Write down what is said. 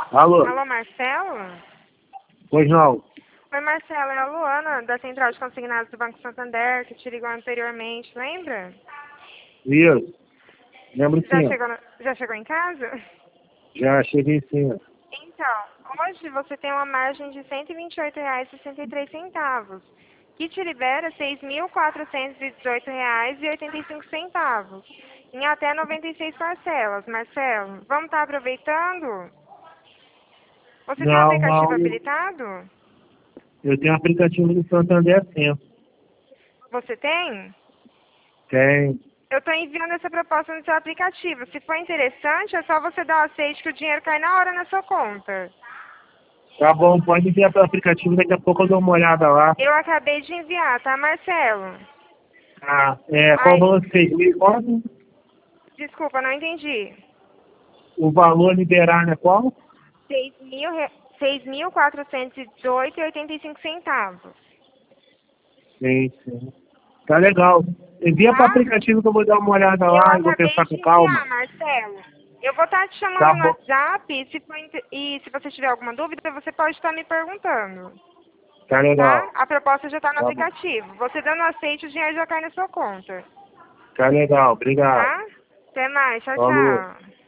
Alô? Alô, Marcelo? Pois não. Oi, Marcelo, é a Luana, da Central de Consignados do Banco Santander, que te ligou anteriormente, lembra? Isso. Lembro Já sim. chegou, já chegou em casa? Já cheguei sim. Então, hoje você tem uma margem de R$ 128,63, que te libera R$ 6.418,85, em até 96 parcelas. Marcelo, vamos estar aproveitando? Você tem o Não, aplicativo não. habilitado? Eu tenho aplicativo do Santander sim. Você tem? Tem. Eu estou enviando essa proposta no seu aplicativo. Se for interessante, é só você dar o aceite que o dinheiro cai na hora na sua conta. Tá bom, pode enviar pelo aplicativo, daqui a pouco eu dou uma olhada lá. Eu acabei de enviar, tá, Marcelo? Ah, qual o Ai, valor que vocês me quanto? desculpa, não entendi. O valor liberar é qual? 6.418,85. Sim, sim. Tá legal. Envia pro Tá? aplicativo que eu vou dar uma olhada Eu lá e vou acabei pensar de com calma. enviar, Marcelo. Eu vou estar te Tá chamando no bom. WhatsApp e se você tiver alguma dúvida, você pode estar me perguntando. Tá Tá? legal. A proposta já está no Tá bom. aplicativo. Você dando aceite, o dinheiro já cai na sua conta. Tá legal. Obrigado. Tá? Até mais. Tchau, Falou. tchau.